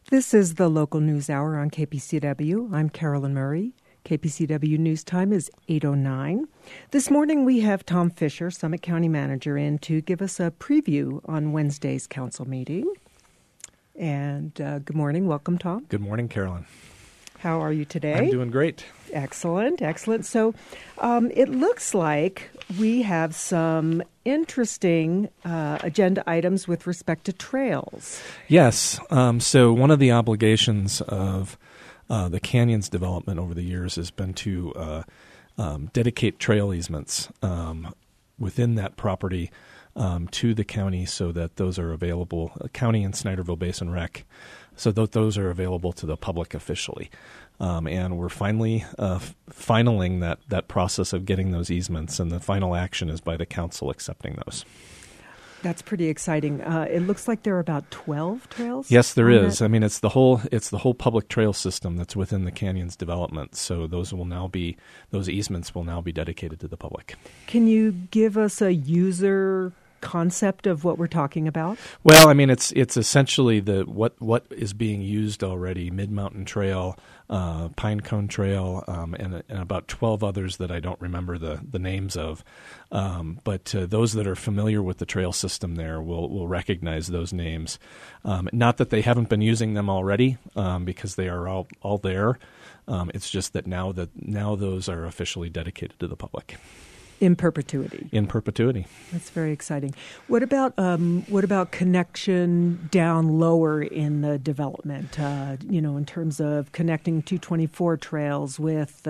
This is the Local News Hour on KPCW. I'm Carolyn Murray. KPCW News Time is 8:09. This morning we have Tom Fisher, Summit County Manager, in to give us a preview on Wednesday's council meeting. And good morning. Welcome, Tom. Good morning, Carolyn. How are you today? I'm doing great. Excellent, excellent. So it looks like we have some interesting agenda items with respect to trails. Yes. So one of the obligations of the Canyons development over the years has been to dedicate trail easements within that property to the county so that those are available, county and Snyderville Basin Rec, so that those are available to the public officially. And we're finally finaling that process of getting those easements, and the final action is by the council accepting those. That's pretty exciting. It looks like there are about 12 trails. Yes, there is. I mean, it's the whole public trail system that's within the Canyons development. So those easements will now be dedicated to the public. Can you give us a user concept of what we're talking about? Well, I mean, it's essentially what is being used already: Mid-Mountain Trail, Pinecone Trail, and about 12 others that I don't remember the names of. But those that are familiar with the trail system there will recognize those names. Not that they haven't been using them already, because they are all there. It's just that now those are officially dedicated to the public. In perpetuity. In perpetuity. That's very exciting. What about connection down lower in the development? In terms of connecting 224 trails with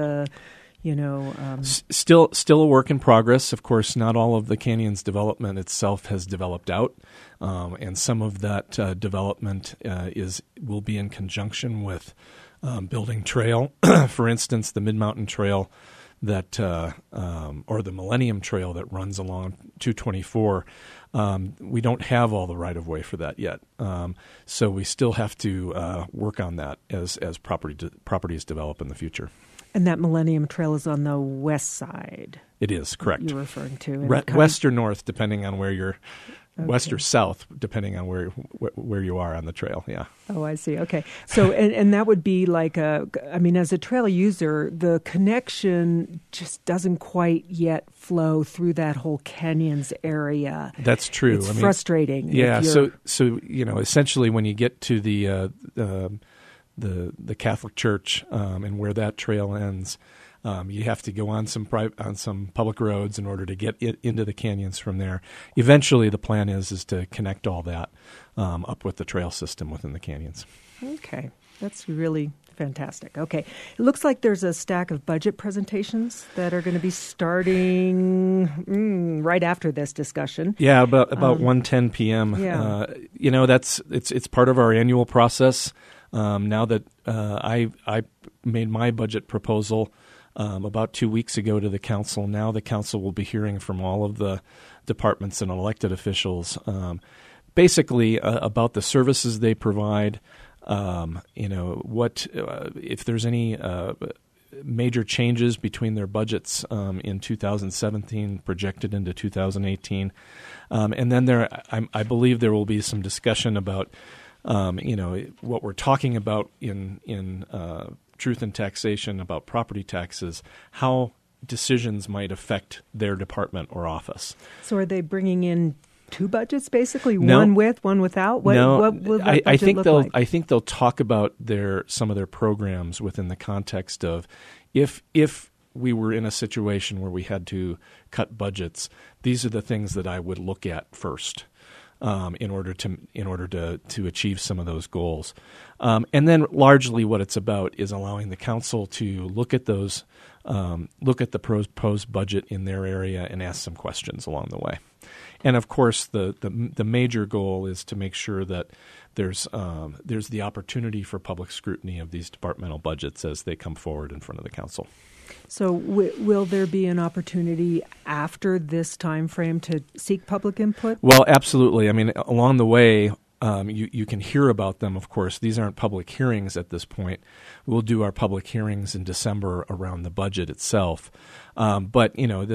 Still a work in progress. Of course, not all of the Canyons development itself has developed out, and some of that development will be in conjunction with building trail. For instance, the Mid-Mountain Trail that or the Millennium Trail that runs along 224. We don't have all the right-of-way for that yet, so we still have to work on that as properties develop in the future. And that Millennium Trail is on the west side. It is, correct. You're referring to west or north, depending on where you're. Okay. West or south, depending on where you are on the trail, yeah. Oh, I see. Okay. So, and that would be like as a trail user, the connection just doesn't quite yet flow through that whole Canyons area. That's true. It's frustrating. Yeah. So essentially, when you get to the Catholic Church and where that trail ends, you have to go on some public roads in order to get into the canyons from there. Eventually, the plan is to connect all that up with the trail system within the canyons. Okay, that's really fantastic. Okay, it looks like there's a stack of budget presentations that are going to be starting right after this discussion. Yeah, about 1:10 p.m. Yeah. It's part of our annual process. Now that I made my budget proposal about 2 weeks ago to the council. Now the council will be hearing from all of the departments and elected officials, basically about the services they provide. What if there's any major changes between their budgets in 2017 projected into 2018, and then I believe there will be some discussion about what we're talking about in Truth in Taxation about property taxes, how decisions might affect their department or office. So are they bringing in two budgets, basically? No. One with, one without? What will that budget look like? I think they'll talk about some of their programs within the context of if we were in a situation where we had to cut budgets, these are the things that I would look at first. In order to achieve some of those goals, and then largely what it's about is allowing the council to look at the proposed budget in their area and ask some questions along the way. And of course, the major goal is to make sure that there's the opportunity for public scrutiny of these departmental budgets as they come forward in front of the council. So will there be an opportunity after this time frame to seek public input? Well, absolutely. I mean, along the way, you can hear about them, of course. These aren't public hearings at this point. We'll do our public hearings in December around the budget itself. But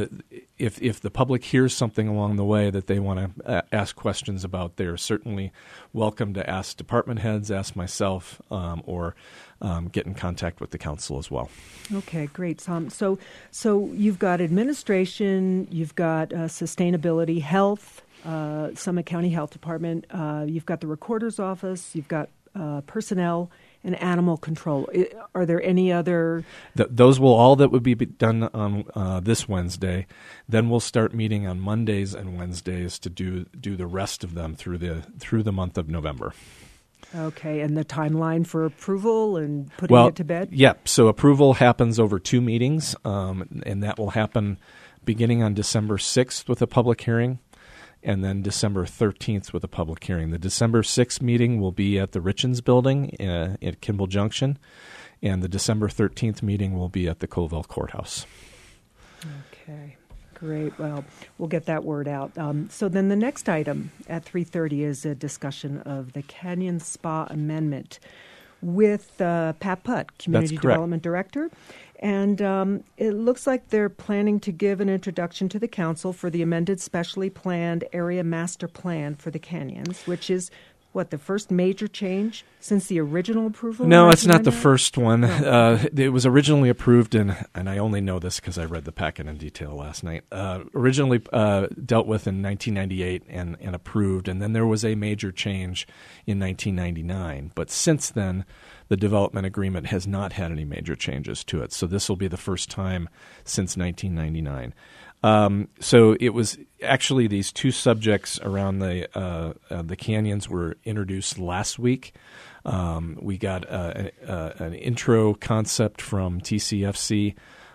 if the public hears something along the way that they want to ask questions about, they're certainly welcome to ask department heads, ask myself, or get in contact with the council as well. Okay, great. So you've got administration, you've got sustainability, health, Summit County Health Department, you've got the recorder's office, you've got personnel, and animal control. Are there any other? Those would be done on this Wednesday. Then we'll start meeting on Mondays and Wednesdays to do the rest of them through the month of November. Okay, and the timeline for approval and putting it to bed? Yep. So approval happens over 2 meetings, and that will happen beginning on December 6th with a public hearing, and then December 13th with a public hearing. The December 6th meeting will be at the Richens Building at Kimball Junction, and the December 13th meeting will be at the Colville Courthouse. Okay, great. Well, we'll get that word out. So then the next item at 3:30 is a discussion of the Canyon Spa Amendment with Pat Putt, Community Development Director. And it looks like they're planning to give an introduction to the council for the amended specially planned area master plan for the canyons, which is, the first major change since the original approval? No, it's not the first one. No. It was originally approved and I only know this because I read the packet in detail last night, originally dealt with in 1998 and approved, and then there was a major change in 1999. But since then, the development agreement has not had any major changes to it. So this will be the first time since 1999. So it was actually these 2 subjects around the canyons were introduced last week. We got an intro concept from TCFC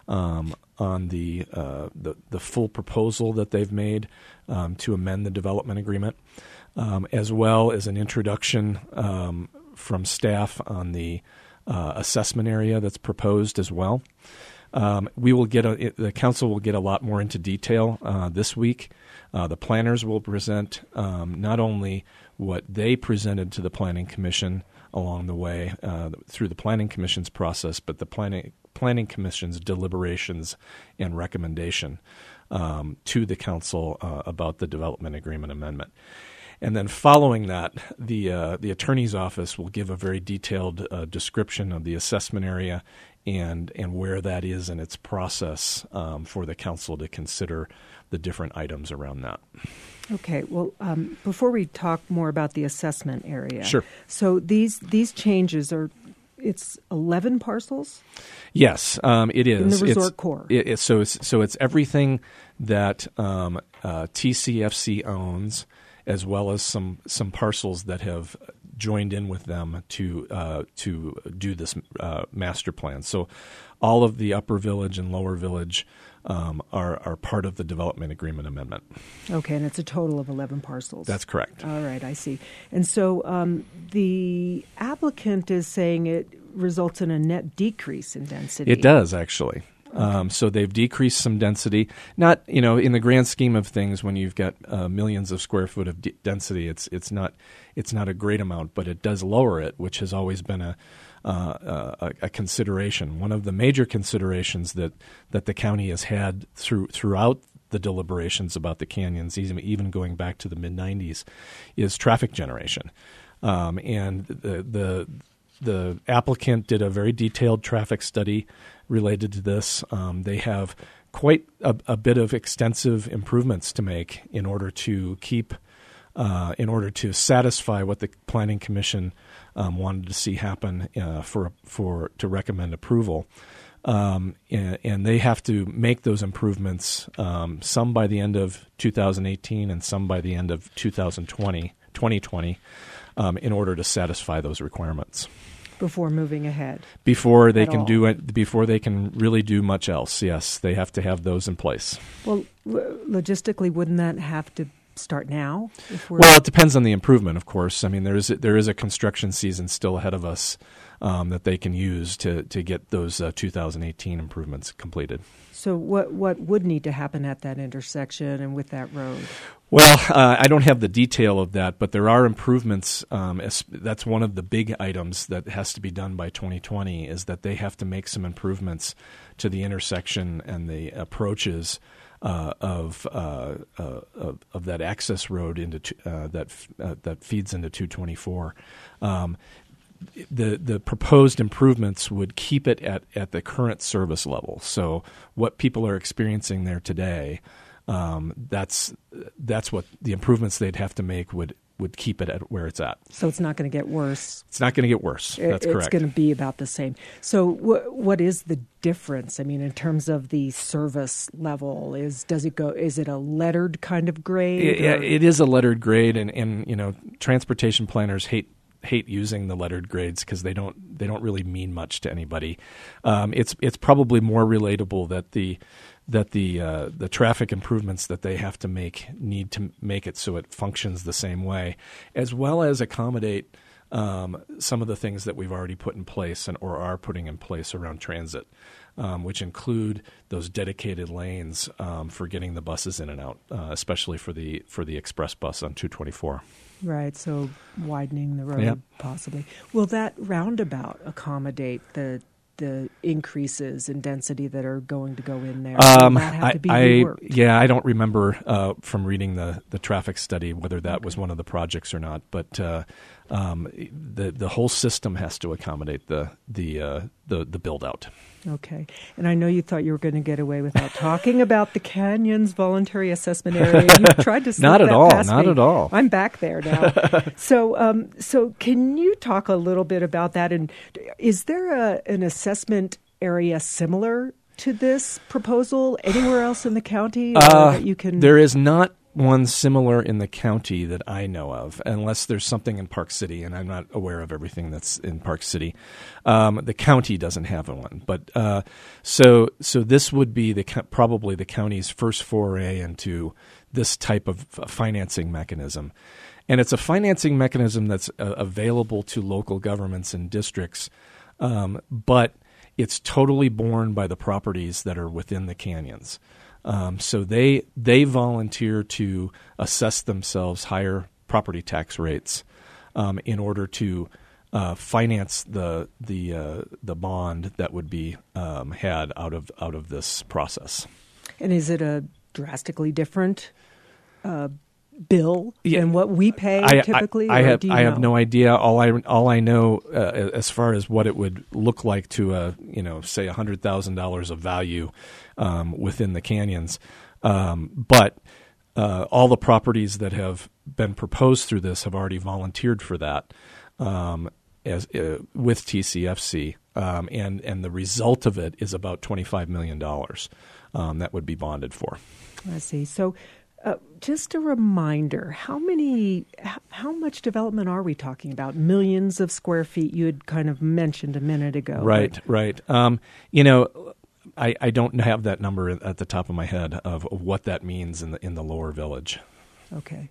on the full proposal that they've made to amend the development agreement, as well as an introduction from staff on the assessment area that's proposed as well. The council will get a lot more into detail this week. The planners will present not only what they presented to the Planning Commission along the way through the Planning Commission's process, but the Planning Commission's deliberations and recommendation to the council about the development agreement amendment. And then following that, the attorney's office will give a very detailed description of the assessment area and where that is in its process for the council to consider the different items around that. Okay. Well, before we talk more about the assessment area, sure. So these changes it's 11 parcels? Yes, it is. In the resort core. So it's everything that TCFC owns, as well as some parcels that have joined in with them to do this master plan. So all of the Upper Village and Lower Village are part of the development agreement amendment. Okay, and it's a total of 11 parcels. That's correct. All right, I see. And so the applicant is saying it results in a net decrease in density. It does, actually. So they've decreased some density. Not, in the grand scheme of things, when you've got millions of square foot of density, it's not a great amount, but it does lower it, which has always been a consideration. One of the major considerations that the county has had throughout the deliberations about the canyons, even going back to the mid-'90s, is traffic generation, and the applicant did a very detailed traffic study related to this. They have quite a bit of extensive improvements to make in order to satisfy what the Planning Commission wanted to see happen to recommend approval. And they have to make those improvements, some by the end of 2018 and some by the end of 2020, in order to satisfy those requirements. Before moving ahead. Before they can do it, before they can really do much else, yes, they have to have those in place. Well, logistically, wouldn't that have to start now? Well, it depends on the improvement, of course. I mean, there is a construction season still ahead of us that they can use to get those 2018 improvements completed. So what would need to happen at that intersection and with that road? Well, I don't have the detail of that, but there are improvements. That's one of the big items that has to be done by 2020 is that they have to make some improvements to the intersection and the approaches of that access road into that feeds into 224. The proposed improvements would keep it at the current service level. So what people are experiencing there today. That's what the improvements they'd have to make would keep it at where it's at. So it's not going to get worse. It's not going to get worse. That's correct. It's going to be about the same. So what is the difference? I mean, in terms of the service level, is it a lettered kind of grade? It is a lettered grade, and transportation planners hate using the lettered grades because they don't really mean much to anybody. It's probably more relatable that the traffic improvements that they have to make need to make it so it functions the same way, as well as accommodate some of the things that we've already put in place or are putting in place around transit, which include those dedicated lanes for getting the buses in and out, especially for the express bus on 224. Right, so widening the road possibly. Will that roundabout accommodate the increases in density that are going to go in there? Will that have to be reworked? Yeah, I don't remember from reading the traffic study whether that was one of the projects or not, but the whole system has to accommodate the build out. Okay, and I know you thought you were going to get away without talking about the Canyons Voluntary Assessment Area. You tried to slip not at that all, past not me. at all. I'm back there now. So can you talk a little bit about that? And is there an assessment area similar to this proposal anywhere else in the county that you can? There is not one similar in the county that I know of, unless there's something in Park City, and I'm not aware of everything that's in Park City. The county doesn't have one, but so this would be probably the county's first foray into this type of financing mechanism, and it's a financing mechanism that's available to local governments and districts, but it's totally borne by the properties that are within the canyons. So they volunteer to assess themselves higher property tax rates in order to finance the bond that would be had out of this process. And is it a drastically different bill than what we pay typically? I have no idea. All I know as far as what it would look like to say $100,000 of value within the canyons, but all the properties that have been proposed through this have already volunteered for that with TCFC, and the result of it is about $25 million that would be bonded for. I see. So. Just a reminder, how much development are we talking about? Millions of square feet you had kind of mentioned a minute ago. Right. I don't have that number at the top of my head of what that means in the lower village. Okay.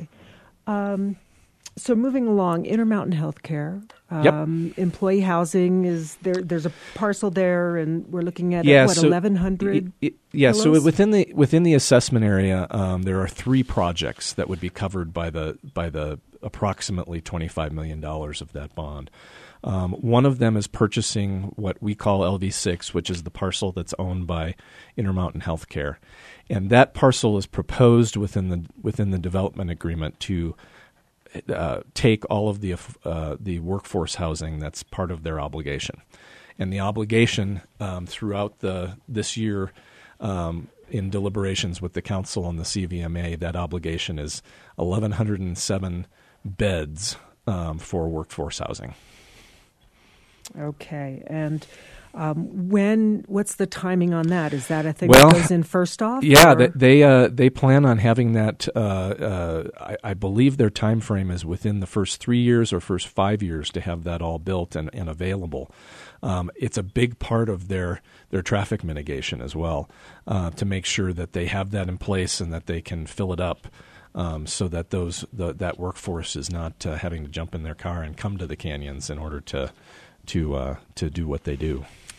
So moving along, Intermountain Healthcare, employee housing is there. There's a parcel there, and we're looking at 1,100. So within the assessment area, there are 3 projects that would be covered by the approximately $25 million of that bond. One of them is purchasing what we call LV6, which is the parcel that's owned by Intermountain Healthcare, and that parcel is proposed within the development agreement to take all of the workforce housing that's part of their obligation, and the obligation throughout this year in deliberations with the council and the CVMA, that obligation is 1,107 beds for workforce housing. Okay, and what's the timing on that? Is that a thing that goes in first off? Yeah, they plan on having that. I believe their time frame is within the first 3 years or first 5 years to have that all built and available. It's a big part of their traffic mitigation as well, to make sure that they have that in place and that they can fill it up. So that that workforce is not having to jump in their car and come to the canyons in order to do what they do.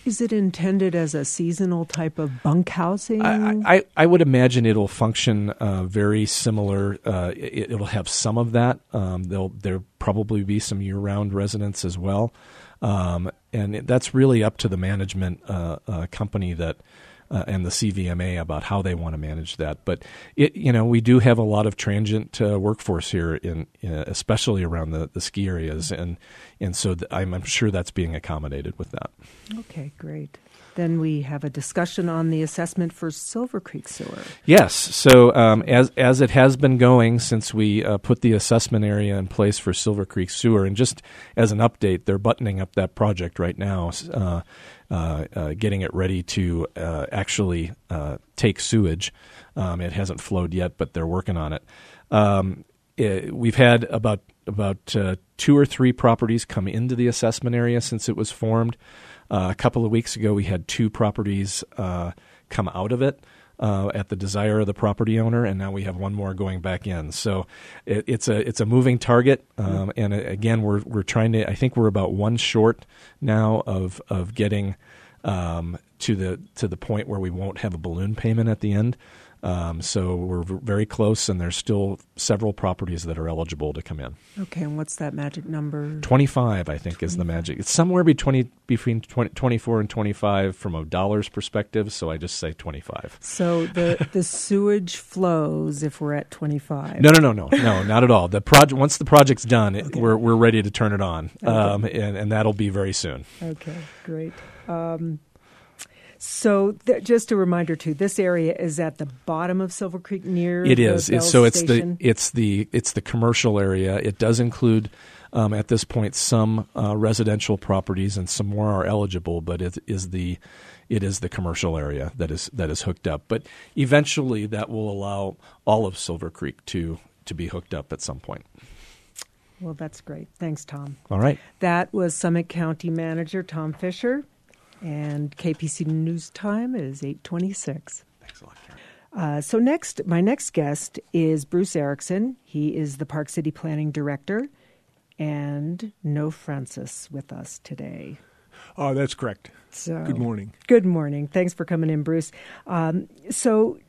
Is it intended as a seasonal type of bunk housing? I would imagine it'll function very similar. It'll have some of that. There'll probably be some year-round residents as well. And that's really up to the management company that and the CVMA about how they want to manage that. But we do have a lot of transient workforce here, especially around the ski areas, and so I'm sure that's being accommodated with that. Okay, great. Then we have a discussion on the assessment for Silver Creek Sewer. Yes. So as it has been going since we put the assessment area in place for Silver Creek Sewer, and just as an update, they're buttoning up that project right now, getting it ready to actually take sewage. It hasn't flowed yet, but they're working on it. We've had about 2 or 3 properties come into the assessment area since it was formed. A couple of weeks ago, we had 2 properties come out of it at the desire of the property owner, and now we have 1 more going back in. So it's a moving target, and again, we're trying to. I think we're about 1 short now of getting to the point where we won't have a balloon payment at the end. So we're very close, and there's still several properties that are eligible to come in. Okay, and what's that magic number? 25, I think, is the magic. It's somewhere between 24 and 25 from a dollars perspective, so I just say 25. So the sewage flows if we're at 25? No, not at all. Once the project's done, okay, we're ready to turn it on, okay, and that'll be very soon. Okay, great. So just a reminder too, this area is at the bottom of Silver Creek near it is. The so station. it's the commercial area. It does include at this point some residential properties, and some more are eligible, but it is the commercial area that is hooked up. But eventually that will allow all of Silver Creek to be hooked up at some point. Well, that's great. Thanks, Tom. All right. That was Summit County Manager Tom Fisher. And KPC News Time is 8:26. Thanks a lot, Karen. So my next guest is Bruce Erickson. He is the Park City Planning Director, and no Francis with us today. Oh, that's correct. So, good morning. Good morning. Thanks for coming in, Bruce. So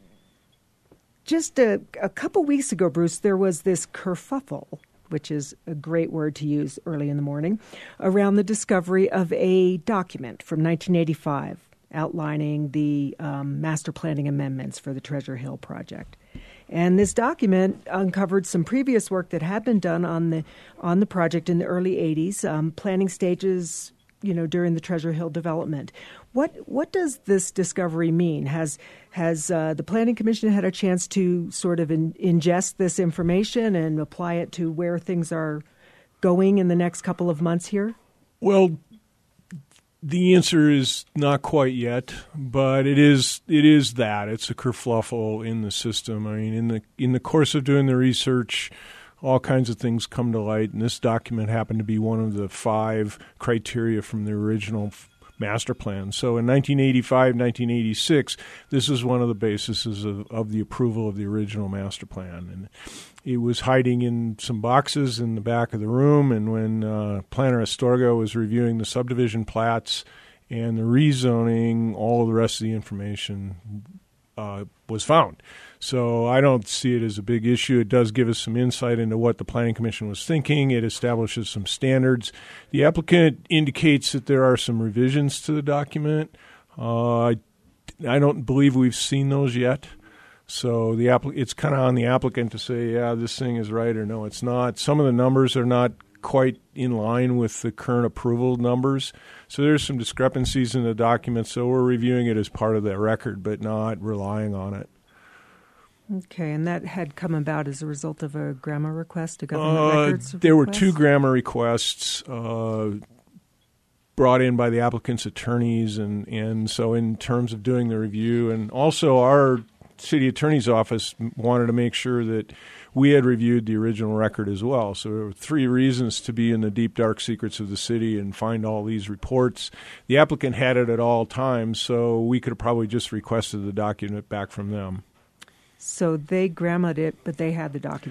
just a couple weeks ago, Bruce, there was this kerfuffle, which is a great word to use early in the morning, around the discovery of a document from 1985 outlining the master planning amendments for the Treasure Hill project. And this document uncovered some previous work that had been done on the project in the early 80s, planning stages, during the Treasure Hill development. What does this discovery mean? Has the Planning Commission had a chance to sort of ingest this information and apply it to where things are going in the next couple of months here? Well, the answer is not quite yet, but it is that. It's a kerfluffle in the system. I mean, in the course of doing the research, all kinds of things come to light, and this document happened to be one of the 5 criteria from the original master plan. So in 1985, 1986, this is one of the bases of the approval of the original master plan. And it was hiding in some boxes in the back of the room, and when Planner Astorga was reviewing the subdivision plats and the rezoning, all of the rest of the information was found. So I don't see it as a big issue. It does give us some insight into what the Planning Commission was thinking. It establishes some standards. The applicant indicates that there are some revisions to the document. I don't believe we've seen those yet. So it's kind of on the applicant to say, yeah, this thing is right or no, it's not. Some of the numbers are not quite in line with the current approval numbers. So there's some discrepancies in the document. So we're reviewing it as part of that record, but not relying on it. Okay, and that had come about as a result of a GRAMA request, a government records There request? were 2 GRAMA requests brought in by the applicant's attorneys, and so in terms of doing the review, and also our city attorney's office wanted to make sure that we had reviewed the original record as well. So there were 3 reasons to be in the deep, dark secrets of the city and find all these reports. The applicant had it at all times, so we could have probably just requested the document back from them. So they GRAMA'd it, but they had the document.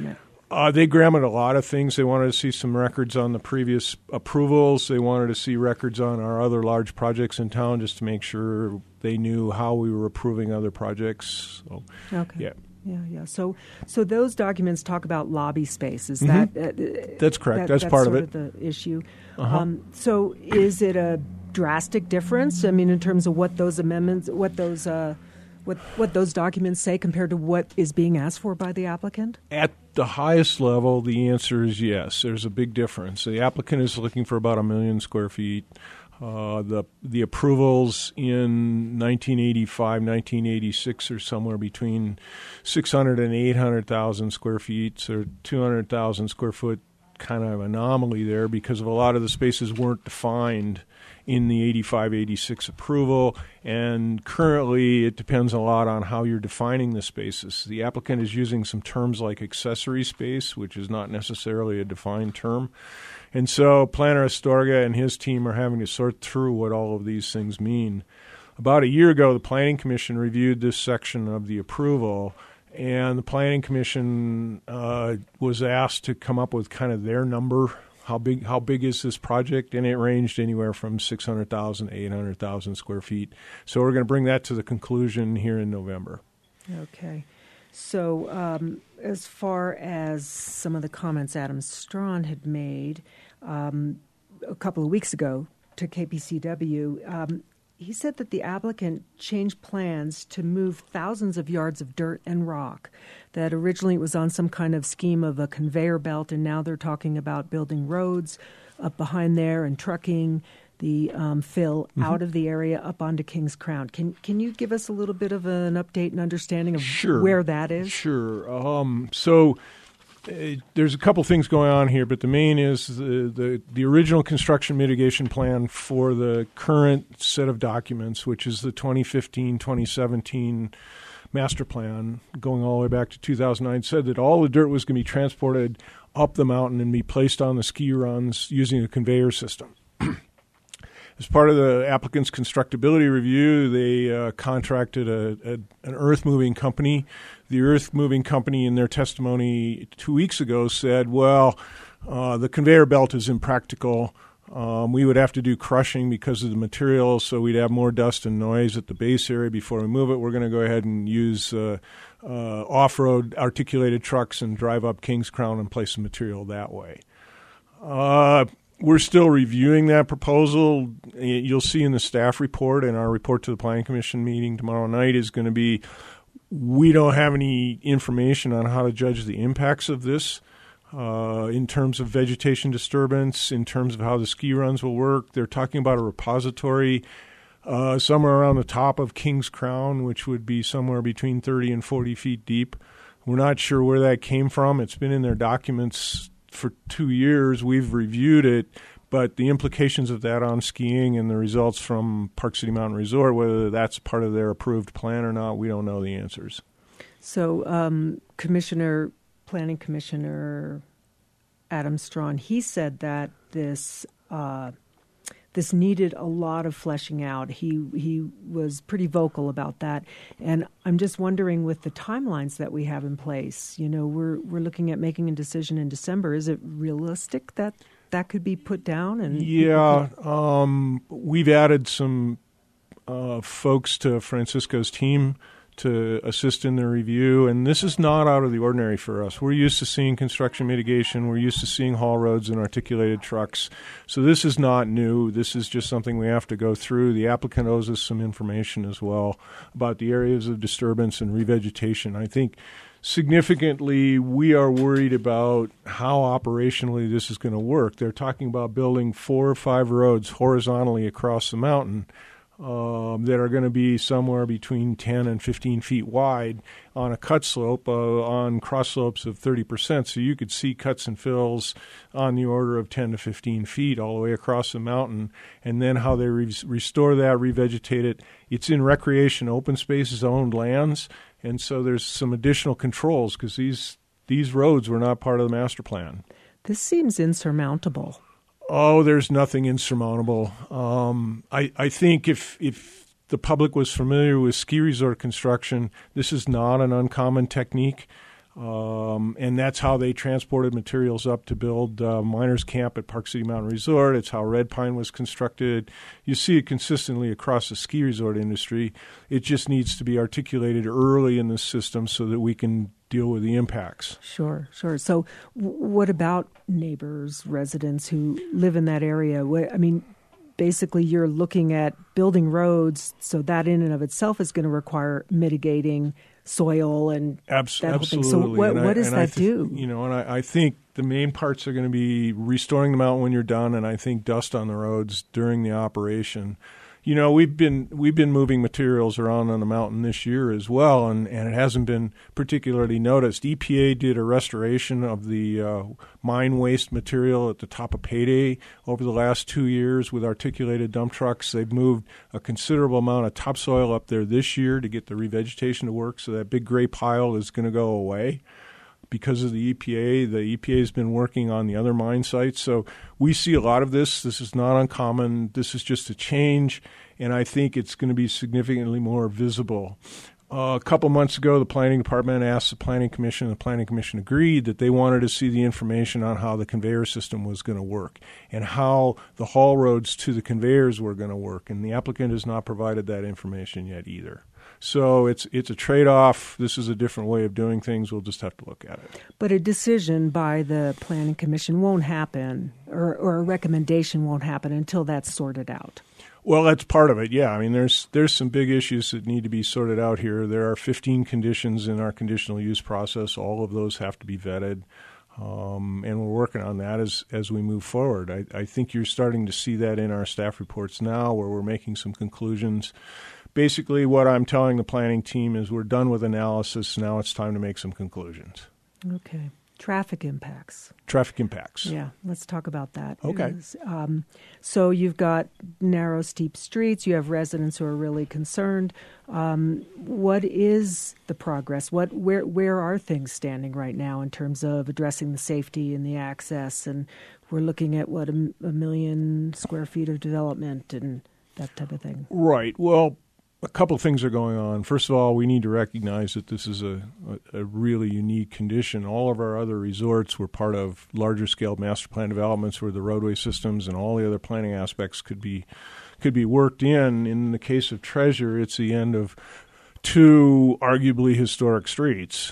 They examined a lot of things. They wanted to see some records on the previous approvals. They wanted to see records on our other large projects in town just to make sure they knew how we were approving other projects. So, okay. Yeah. Yeah. So those documents talk about lobby space. Is that that's correct? That's part of it. The issue. Uh-huh. So is it a drastic difference? I mean, in terms of what those amendments, what those documents say compared to what is being asked for by the applicant? At the highest level, the answer is yes. There's a big difference. The applicant is looking for about 1 million square feet. The approvals in 1985, 1986 are somewhere between 600 and 800,000 square feet, so 200,000 square foot kind of anomaly there because of a lot of the spaces weren't defined in the 85-86 approval, and currently it depends a lot on how you're defining the spaces. The applicant is using some terms like accessory space, which is not necessarily a defined term. And so Planner Astorga and his team are having to sort through what all of these things mean. About a year ago, the Planning Commission reviewed this section of the approval, and the Planning Commission was asked to come up with kind of their number. How big is this project? And it ranged anywhere from 600,000 to 800,000 square feet. So we're going to bring that to the conclusion here in November. Okay. So as far as some of the comments Adam Strawn had made a couple of weeks ago to KPCW, he said that the applicant changed plans to move thousands of yards of dirt and rock, that originally it was on some kind of scheme of a conveyor belt, and now they're talking about building roads up behind there and trucking the fill out of the area up onto Kings Crown. Can you give us a little bit of an update and understanding of where that is? Sure. There's a couple things going on here, but the main is the original construction mitigation plan for the current set of documents, which is the 2015-2017 master plan going all the way back to 2009, said that all the dirt was going to be transported up the mountain and be placed on the ski runs using a conveyor system. As part of the applicant's constructability review, they contracted an earth-moving company. The earth-moving company, in their testimony 2 weeks ago, said, the conveyor belt is impractical. We would have to do crushing because of the material, so we'd have more dust and noise at the base area before we move it. We're going to go ahead and use off-road articulated trucks and drive up Kings Crown and place the material that way. We're still reviewing that proposal. You'll see in the staff report, and our report to the Planning Commission meeting tomorrow night is going to be, we don't have any information on how to judge the impacts of this in terms of vegetation disturbance, in terms of how the ski runs will work. They're talking about a repository somewhere around the top of Kings Crown, which would be somewhere between 30 and 40 feet deep. We're not sure where that came from. It's been in their documents for 2 years. We've reviewed it, but the implications of that on skiing and the results from Park City Mountain Resort, whether that's part of their approved plan or not, we don't know the answers. So Planning Commissioner Adam Strawn, he said that this needed a lot of fleshing out. He was pretty vocal about that. And I'm just wondering, with the timelines that we have in place, we're looking at making a decision in December. Is it realistic that could be put down? And we've added some folks to Francisco's team to assist in the review, and this is not out of the ordinary for us. We're used to seeing construction mitigation. We're used to seeing haul roads and articulated trucks. So this is not new. This is just something we have to go through. The applicant owes us some information as well about the areas of disturbance and revegetation. I think significantly, we are worried about how operationally this is going to work. They're talking about building 4 or 5 roads horizontally across the mountain that are going to be somewhere between 10 and 15 feet wide on a cut slope, on cross slopes of 30%. So you could see cuts and fills on the order of 10 to 15 feet all the way across the mountain. And then how they restore that, revegetate it. It's in recreation, open spaces, owned lands. And so there's some additional controls because these roads were not part of the master plan. This seems insurmountable. Oh, there's nothing insurmountable. I think if the public was familiar with ski resort construction, this is not an uncommon technique. And that's how they transported materials up to build Miners Camp at Park City Mountain Resort. It's how Red Pine was constructed. You see it consistently across the ski resort industry. It just needs to be articulated early in the system so that we can deal with the impacts. Sure. So what about neighbors, residents who live in that area? Basically you're looking at building roads, so that in and of itself is going to require mitigating soil and absolutely. That whole thing. So what does that do? And I think the main parts are going to be restoring the mountain when you're done, and I think dust on the roads during the operation. We've been moving materials around on the mountain this year as well, and it hasn't been particularly noticed. EPA did a restoration of the mine waste material at the top of Payday over the last 2 years with articulated dump trucks. They've moved a considerable amount of topsoil up there this year to get the revegetation to work, so that big gray pile is going to go away. Because of the EPA has been working on the other mine sites. So we see a lot of this. This is not uncommon. This is just a change, and I think it's going to be significantly more visible. A couple months ago, the Planning Department asked the Planning Commission. The Planning Commission agreed that they wanted to see the information on how the conveyor system was going to work and how the haul roads to the conveyors were going to work, and the applicant has not provided that information yet either. So it's a trade-off. This is a different way of doing things. We'll just have to look at it. But a decision by the Planning Commission won't happen, or a recommendation won't happen until that's sorted out. Well, that's part of it, yeah. There's some big issues that need to be sorted out here. There are 15 conditions in our conditional use process. All of those have to be vetted, and we're working on that as we move forward. I think you're starting to see that in our staff reports now, where we're making some conclusions. Basically, what I'm telling the planning team is we're done with analysis. Now it's time to make some conclusions. Okay. Traffic impacts. Yeah, let's talk about that. Okay. So you've got narrow, steep streets. You have residents who are really concerned. What is the progress? Where are things standing right now in terms of addressing the safety and the access? And we're looking at, a 1 million square feet of development and that type of thing. Right. Well, a couple of things are going on. First of all, we need to recognize that this is a really unique condition. All of our other resorts were part of larger scale master plan developments where the roadway systems and all the other planning aspects could be worked in. In the case of Treasure, it's the end of 2 arguably historic streets.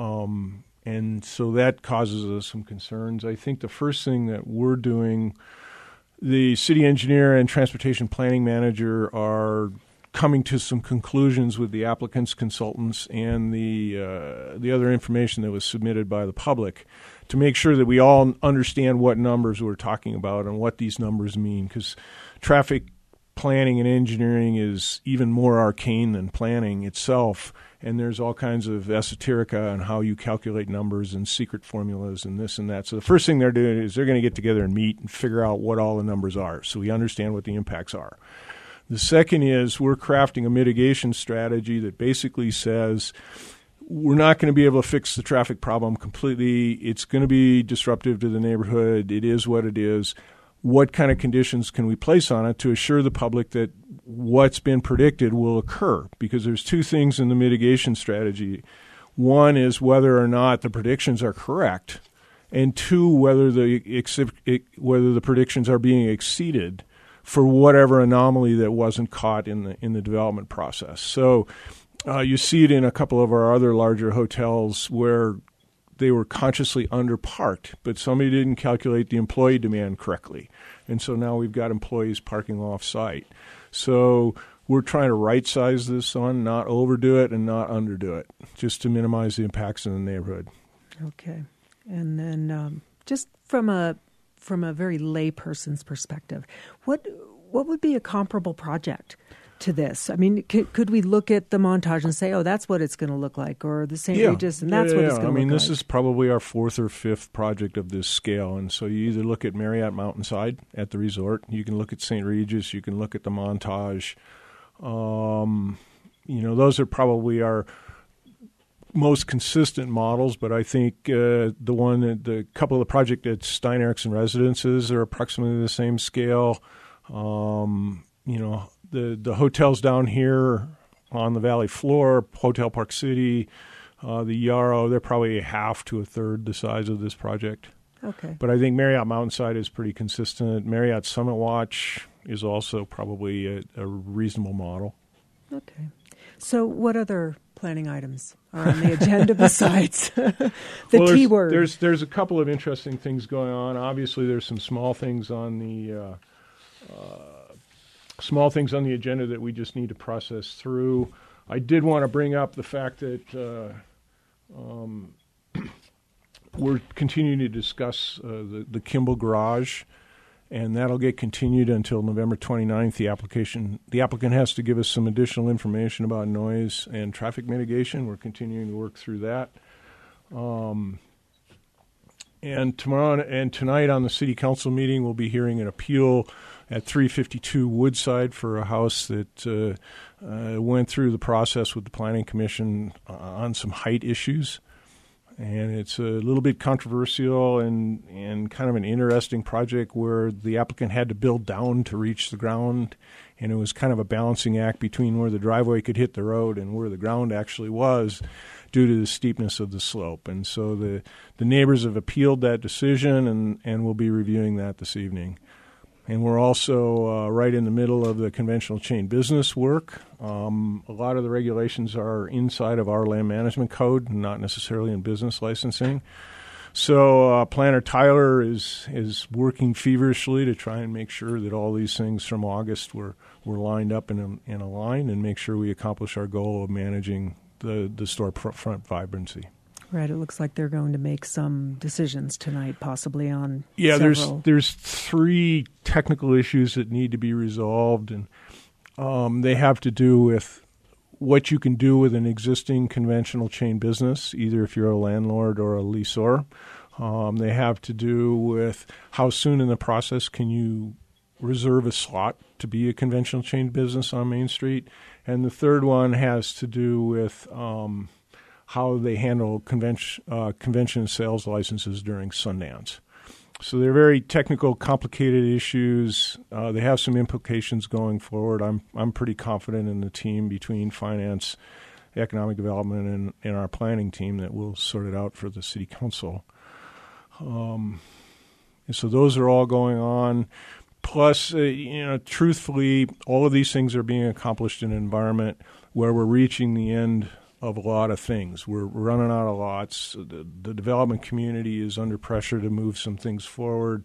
And so that causes us some concerns. I think the first thing that we're doing, the city engineer and transportation planning manager are coming to some conclusions with the applicants, consultants, and the other information that was submitted by the public to make sure that we all understand what numbers we're talking about and what these numbers mean, because traffic planning and engineering is even more arcane than planning itself, and there's all kinds of esoterica on how you calculate numbers and secret formulas and this and that. So the first thing they're doing is they're going to get together and meet and figure out what all the numbers are so we understand what the impacts are. The second is we're crafting a mitigation strategy that basically says we're not going to be able to fix the traffic problem completely. It's going to be disruptive to the neighborhood. It is what it is. What kind of conditions can we place on it to assure the public that what's been predicted will occur? Because there's 2 things in the mitigation strategy. One is whether or not the predictions are correct, and 2, whether the predictions are being exceeded for whatever anomaly that wasn't caught in the development process. So you see it in a couple of our other larger hotels where they were consciously underparked, but somebody didn't calculate the employee demand correctly. And so now we've got employees parking off-site. So we're trying to right-size this one, not overdo it and not underdo it, just to minimize the impacts in the neighborhood. Okay. And then just from a very lay person's perspective, what would be a comparable project to this? Could we look at the Montage and say, oh, that's what it's going to look like, or the St. Regis, and that's what it's going to look like? This is probably our 4th or 5th project of this scale, and so you either look at Marriott Mountainside at the resort, you can look at St. Regis, you can look at the Montage. Those are probably our most consistent models, but I think the couple of the project at Stein Eriksen Residences are approximately the same scale. The hotels down here on the valley floor, Hotel Park City, The Yarrow, they're probably half to a third the size of this project. Okay. But I think Marriott Mountainside is pretty consistent. Marriott Summit Watch is also probably a reasonable model. Okay. So what other planning items are on the agenda besides the T word? There's a couple of interesting things going on. Obviously, there's some small things on the agenda that we just need to process through. I did want to bring up the fact that we're continuing to discuss the Kimball Garage, and that'll get continued until November 29th. The applicant has to give us some additional information about noise and traffic mitigation. We're continuing to work through that. And tomorrow and tonight on the City Council meeting, we'll be hearing an appeal at 352 Woodside for a house that went through the process with the Planning Commission on some height issues. And it's a little bit controversial and kind of an interesting project where the applicant had to build down to reach the ground, and it was kind of a balancing act between where the driveway could hit the road and where the ground actually was due to the steepness of the slope. And so the neighbors have appealed that decision, and we'll be reviewing that this evening. And we're also right in the middle of the conventional chain business work. A lot of the regulations are inside of our land management code, not necessarily in business licensing. So Planner Tyler is working feverishly to try and make sure that all these things from August were lined up and aligned, and make sure we accomplish our goal of managing the storefront vibrancy. Right. It looks like they're going to make some decisions tonight, possibly on several. There's 3 technical issues that need to be resolved, and they have to do with what you can do with an existing conventional chain business, either if you're a landlord or a lessor. They have to do with how soon in the process can you reserve a slot to be a conventional chain business on Main Street. And the third one has to do with how they handle convention sales licenses during Sundance. So they're very technical, complicated issues. They have some implications going forward. I'm pretty confident in the team between finance, economic development, and our planning team that will sort it out for the city council. And so those are all going on. Plus, truthfully, all of these things are being accomplished in an environment where we're reaching the end of a lot of things. We're running out of lots. The development community is under pressure to move some things forward.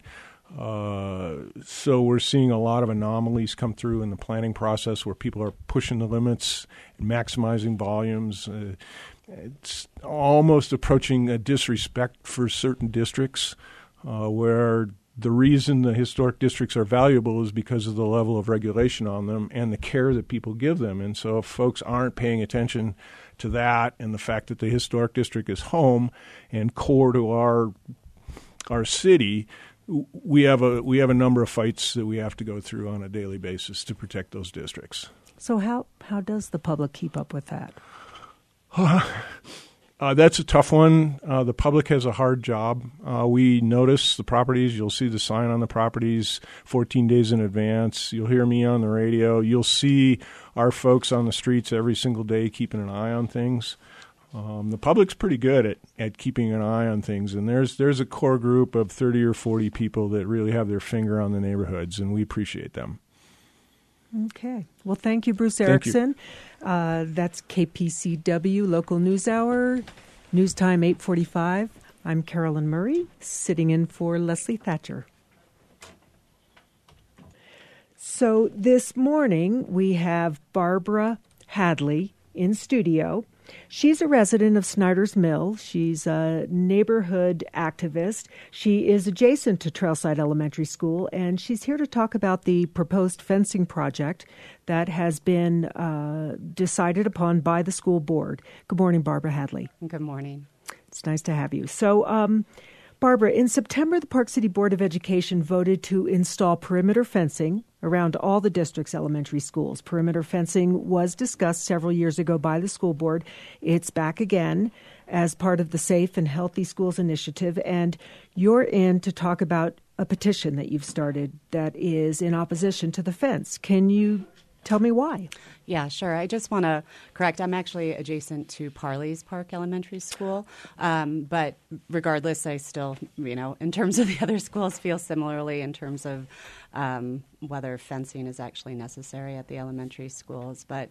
So we're seeing a lot of anomalies come through in the planning process where people are pushing the limits and maximizing volumes. It's almost approaching a disrespect for certain districts where the reason the historic districts are valuable is because of the level of regulation on them and the care that people give them. And so if folks aren't paying attention to that and the fact that the historic district is home and core to our city, we have a number of fights that we have to go through on a daily basis to protect those districts. So how does the public keep up with that? That's a tough one. The public has a hard job. We notice the properties. You'll see the sign on the properties 14 days in advance. You'll hear me on the radio. You'll see our folks on the streets every single day keeping an eye on things. The public's pretty good at keeping an eye on things, and there's a core group of 30 or 40 people that really have their finger on the neighborhoods, and we appreciate them. Okay. Well, thank you, Bruce Erickson. That's KPCW Local News Hour, News Time 8:45. I'm Carolyn Murray, sitting in for Leslie Thatcher. So this morning we have Barbara Hadley in studio. She's a resident of Snyder's Mill. She's a neighborhood activist. She is adjacent to Trailside Elementary School, and she's here to talk about the proposed fencing project that has been decided upon by the school board. Good morning, Barbara Hadley. Good morning. It's nice to have you. So, Barbara, in September, the Park City Board of Education voted to install perimeter fencing around all the district's elementary schools. Perimeter fencing was discussed several years ago by the school board. It's back again as part of the Safe and Healthy Schools Initiative, and you're in to talk about a petition that you've started that is in opposition to the fence. Can you Tell me why. Yeah, sure. I just want to correct. I'm actually adjacent to Parley's Park Elementary School. But regardless, I still, in terms of the other schools, feel similarly in terms of whether fencing is actually necessary at the elementary schools. But,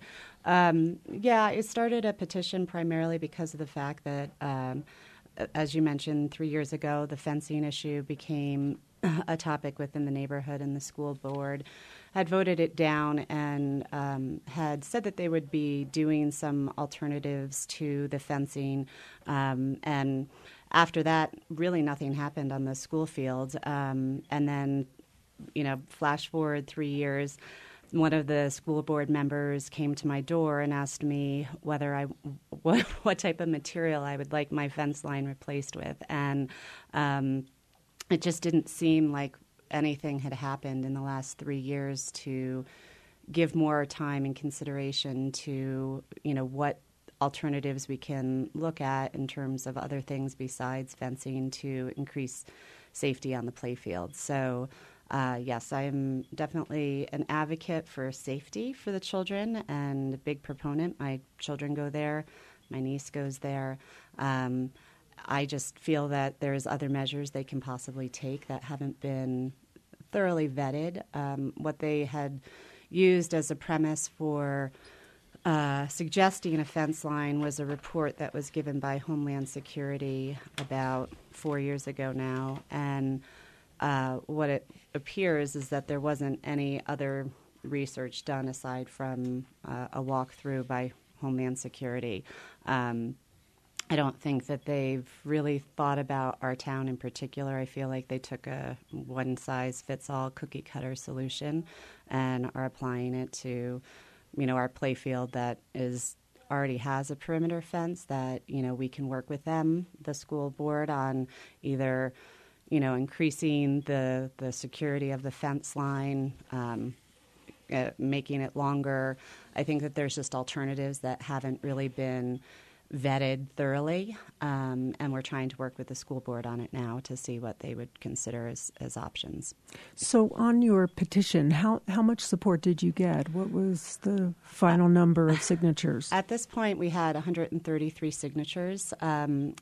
it started a petition primarily because of the fact that, as you mentioned, 3 years ago, the fencing issue became a topic within the neighborhood, and the school board had voted it down and had said that they would be doing some alternatives to the fencing. And after that, really nothing happened on the school field. And then, flash forward 3 years, one of the school board members came to my door and asked me whether what type of material I would like my fence line replaced with. And it just didn't seem like anything had happened in the last 3 years to give more time and consideration to, what alternatives we can look at in terms of other things besides fencing to increase safety on the playfield. So, yes, I am definitely an advocate for safety for the children and a big proponent. My children go there. My niece goes there. I just feel that there's other measures they can possibly take that haven't been thoroughly vetted. What they had used as a premise for suggesting a fence line was a report that was given by Homeland Security about 4 years ago now. And what it appears is that there wasn't any other research done aside from a walkthrough by Homeland Security. I don't think that they've really thought about our town in particular. I feel like they took a one-size-fits-all cookie-cutter solution and are applying it to, our playfield that already has a perimeter fence that, we can work with them, the school board, on either, increasing the security of the fence line, making it longer. I think that there's just alternatives that haven't really been vetted thoroughly, and we're trying to work with the school board on it now to see what they would consider as options. So on your petition, how much support did you get? What was the final number of signatures? At this point, we had 133 signatures. On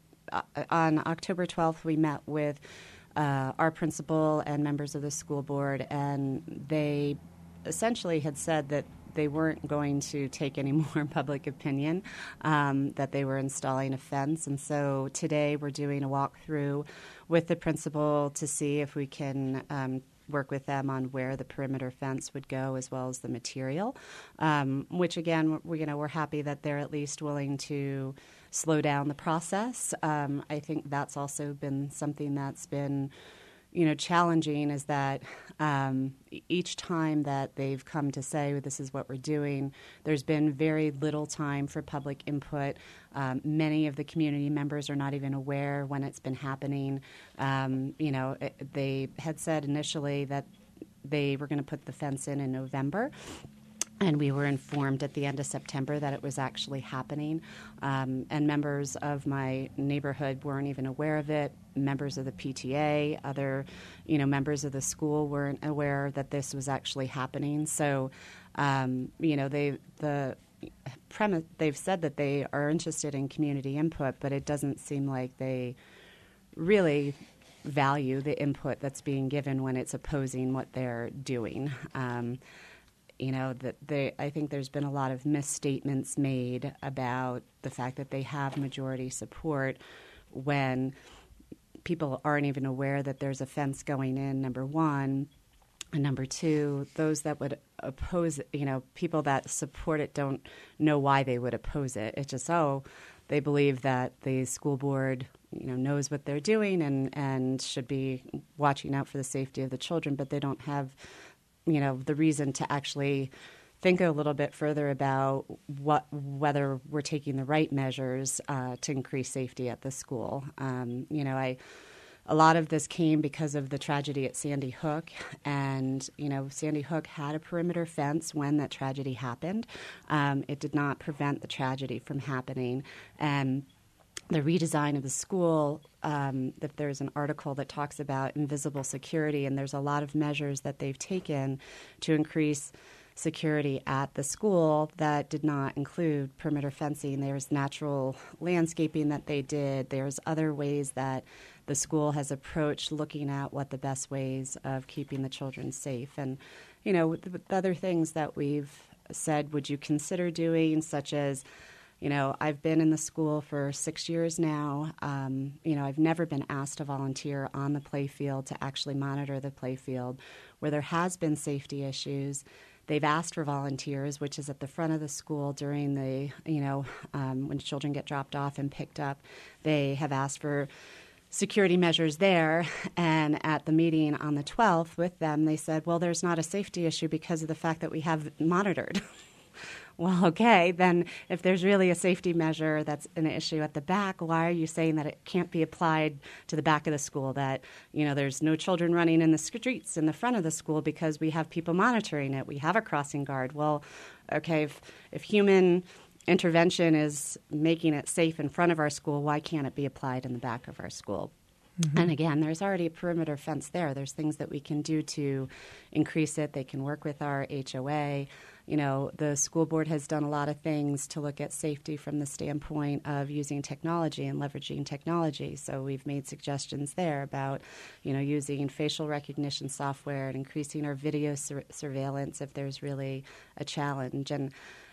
October 12th, we met with our principal and members of the school board, and they essentially had said that they weren't going to take any more public opinion, that they were installing a fence. And so today we're doing a walkthrough with the principal to see if we can work with them on where the perimeter fence would go as well as the material, which, again, we're happy that they're at least willing to slow down the process. I think that's also been something that's been challenging, is that each time that they've come to say, this is what we're doing, there's been very little time for public input. Many of the community members are not even aware when it's been happening. They had said initially that they were going to put the fence in November. And we were informed at the end of September that it was actually happening. And members of my neighborhood weren't even aware of it. Members of the PTA, other, members of the school weren't aware that this was actually happening. So, they've said that they are interested in community input, but it doesn't seem like they really value the input that's being given when it's opposing what they're doing. I think there's been a lot of misstatements made about the fact that they have majority support when people aren't even aware that there's a fence going in, number one. And number two, those that would oppose it, people that support it don't know why they would oppose it. It's just, they believe that the school board, knows what they're doing and should be watching out for the safety of the children, but they don't have the reason to actually think a little bit further about whether we're taking the right measures to increase safety at the school. A lot of this came because of the tragedy at Sandy Hook, and Sandy Hook had a perimeter fence when that tragedy happened. It did not prevent the tragedy from happening, and the redesign of the school, that there's an article that talks about invisible security, and there's a lot of measures that they've taken to increase security at the school that did not include perimeter fencing. There's natural landscaping that they did. There's other ways that the school has approached looking at what the best ways of keeping the children safe. And, the other things that we've said, would you consider doing, such as, I've been in the school for 6 years now. I've never been asked to volunteer on the playfield to actually monitor the playfield. Where there has been safety issues, they've asked for volunteers, which is at the front of the school during the, when children get dropped off and picked up. They have asked for security measures there, and at the meeting on the 12th with them, they said, well, there's not a safety issue because of the fact that we have monitored. Well, okay, then if there's really a safety measure that's an issue at the back, why are you saying that it can't be applied to the back of the school, that, there's no children running in the streets in the front of the school because we have people monitoring it, we have a crossing guard? Well, okay, if human intervention is making it safe in front of our school, why can't it be applied in the back of our school? Mm-hmm. And again, there's already a perimeter fence there. There's things that we can do to increase it. They can work with our HOA. The school board has done a lot of things to look at safety from the standpoint of using technology and leveraging technology. So we've made suggestions there about, using facial recognition software and increasing our video surveillance if there's really a challenge. And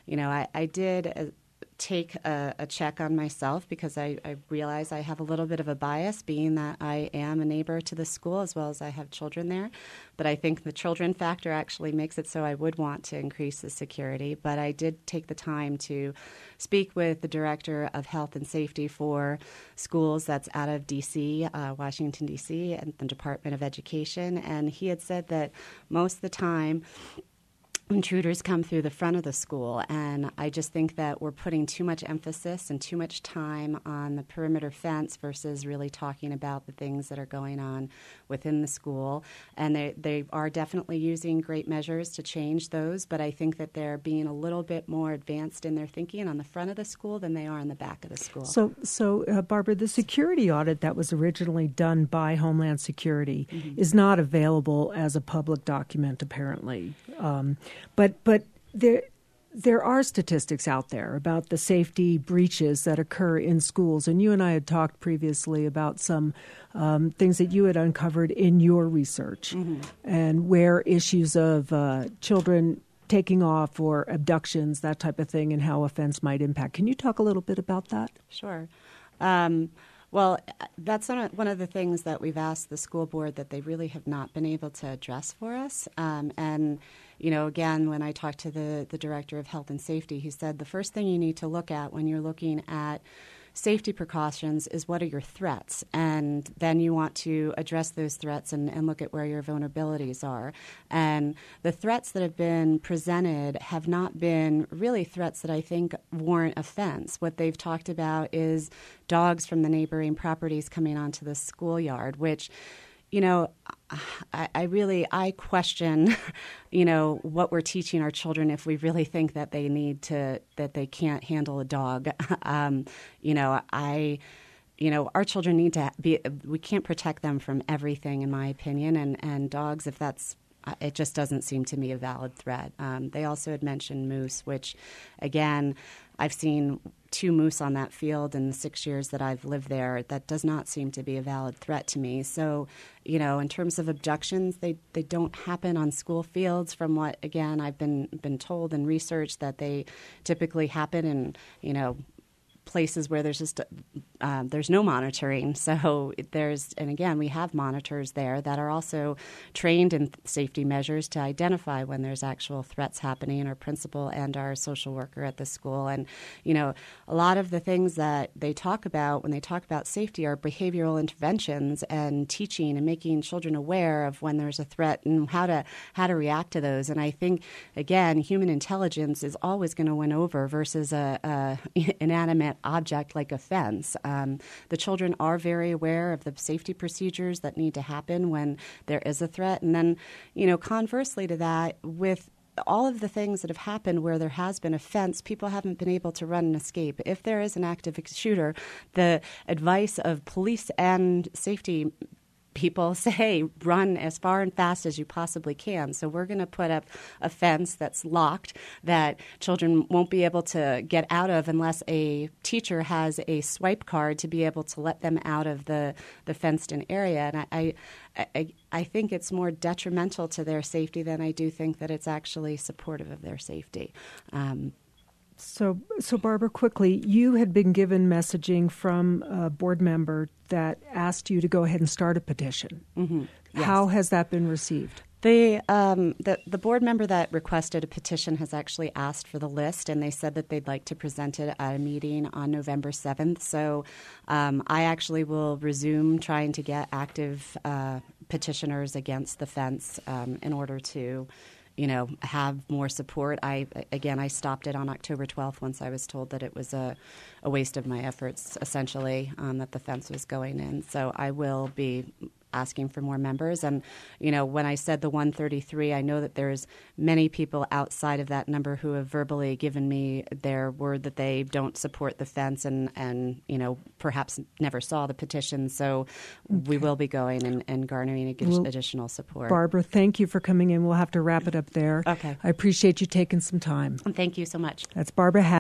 I did take a check on myself because I realize I have a little bit of a bias, being that I am a neighbor to the school as well as I have children there. But I think the children factor actually makes it so I would want to increase the security. But I did take the time to speak with the Director of Health and Safety for schools that's out of D.C., Washington, D.C., and the Department of Education. And he had said that most of the time, intruders come through the front of the school, and I just think that we're putting too much emphasis and too much time on the perimeter fence versus really talking about the things that are going on within the school. And they are definitely using great measures to change those, but I think that they're being a little bit more advanced in their thinking on the front of the school than they are in the back of the school. So Barbara, the security audit that was originally done by Homeland Security is not available as a public document, apparently. But there are statistics out there about the safety breaches that occur in schools, and you and I had talked previously about some things that you had uncovered in your research, and where issues of children taking off or abductions, that type of thing, and how offense might impact. Can you talk a little bit about that? Sure. Well, that's one of the things that we've asked the school board that they really have not been able to address for us. And, again, when I talked to the Director of Health and Safety, he said the first thing you need to look at when you're looking at safety precautions is what are your threats, and then you want to address those threats and look at where your vulnerabilities are. And the threats that have been presented have not been really threats that I think warrant offense. What they've talked about is dogs from the neighboring properties coming onto the schoolyard, which I question, what we're teaching our children if we really think that that they can't handle a dog. Our children need to we can't protect them from everything, in my opinion, and dogs, if that's, it just doesn't seem to me a valid threat. They also had mentioned moose, which, again, I've seen 2 moose on that field in the 6 years that I've lived there. That does not seem to be a valid threat to me. So, in terms of abductions, they don't happen on school fields. From what, again, I've been told and researched, that they typically happen in, places where there's just there's no monitoring. So and again, we have monitors there that are also trained in safety measures to identify when there's actual threats happening, our principal and our social worker at the school. And, a lot of the things that they talk about when they talk about safety are behavioral interventions and teaching and making children aware of when there's a threat and how to react to those. And I think, again, human intelligence is always going to win over versus a inanimate object like a fence. The children are very aware of the safety procedures that need to happen when there is a threat. And then, conversely to that, with all of the things that have happened where there has been a fence, people haven't been able to run and escape. If there is an active shooter, the advice of police and safety people say run as far and fast as you possibly can. So we're going to put up a fence that's locked that children won't be able to get out of unless a teacher has a swipe card to be able to let them out of the fenced-in area. And I think it's more detrimental to their safety than I do think that it's actually supportive of their safety. So Barbara, quickly, you had been given messaging from a board member that asked you to go ahead and start a petition. Mm-hmm. Yes. How has that been received? The board member that requested a petition has actually asked for the list, and they said that they'd like to present it at a meeting on November 7th. So I actually will resume trying to get active petitioners against the fence in order to have more support. I stopped it on October 12th once I was told that it was a waste of my efforts, essentially, that the fence was going in. So I will be asking for more members. And, when I said the 133, I know that there's many people outside of that number who have verbally given me their word that they don't support the fence and perhaps never saw the petition. So we will be going and garnering additional support. Barbara, thank you for coming in. We'll have to wrap it up there. Okay. I appreciate you taking some time. Thank you so much. That's Barbara